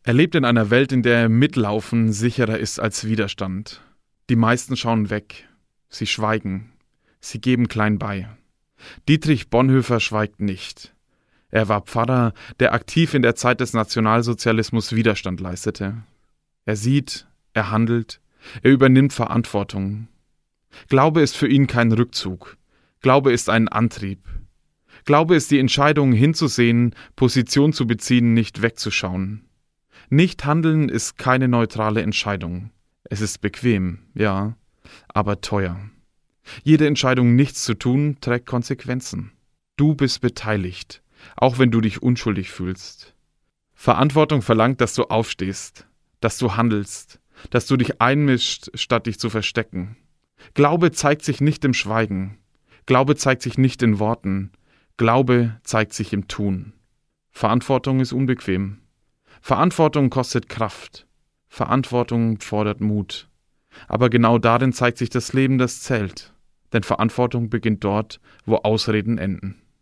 Er lebt in einer Welt, in der Mitlaufen sicherer ist als Widerstand. Die meisten schauen weg. Sie schweigen. Sie geben klein bei. Dietrich Bonhoeffer schweigt nicht. Er war Pfarrer, der aktiv in der Zeit des Nationalsozialismus Widerstand leistete. Er sieht, er handelt, er übernimmt Verantwortung. Glaube ist für ihn kein Rückzug. Glaube ist ein Antrieb. Glaube ist die Entscheidung, hinzusehen, Position zu beziehen, nicht wegzuschauen. Nicht handeln ist keine neutrale Entscheidung. Es ist bequem, ja, aber teuer. Jede Entscheidung, nichts zu tun, trägt Konsequenzen. Du bist beteiligt, auch wenn du dich unschuldig fühlst. Verantwortung verlangt, dass du aufstehst, dass du handelst, dass du dich einmischst, statt dich zu verstecken. Glaube zeigt sich nicht im Schweigen. Glaube zeigt sich nicht in Worten. Glaube zeigt sich im Tun. Verantwortung ist unbequem. Verantwortung kostet Kraft. Verantwortung fordert Mut. Aber genau darin zeigt sich das Leben, das zählt. Denn Verantwortung beginnt dort, wo Ausreden enden.